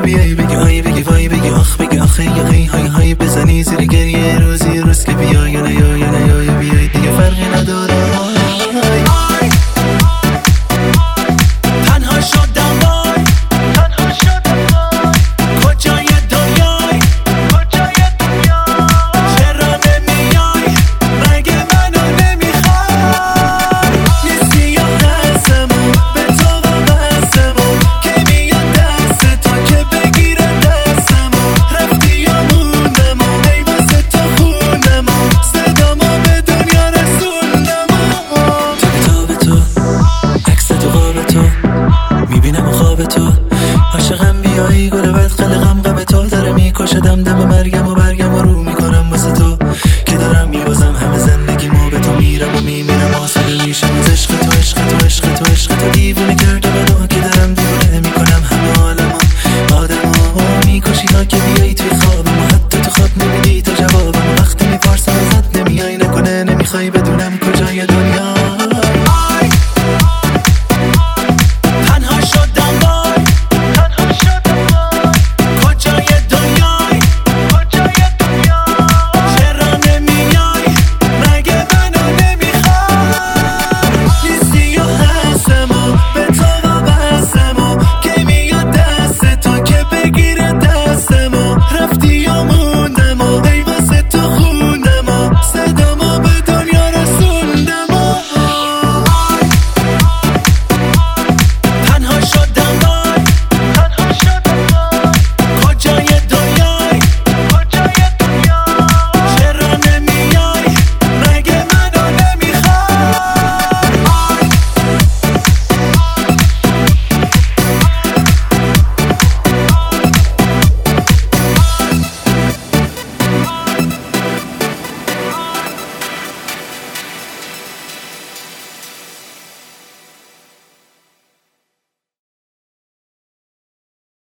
بیای بگی آی بگی وای بگی آخ بگی آخه یا هی های های بزنی زیر گریه روزی روز که بیا یا نه یا نه یا بیای دیگه فرقی نداره. تنها شدم وای کجای دنیای چرا نمیای مگه منو نمیخوای نیستی یا هستمون به تو وابستمون که میاد دست تا که بگیره دستمون رفتی یا موندمون ای واسه تو خوندمون صدامو به دنیا رسوندمون تو به تو عکس تو قاب تو میبینم خواب تو عاشقم بیایی گل بد خلقم غم تو داره میکشه دم دم مرگم و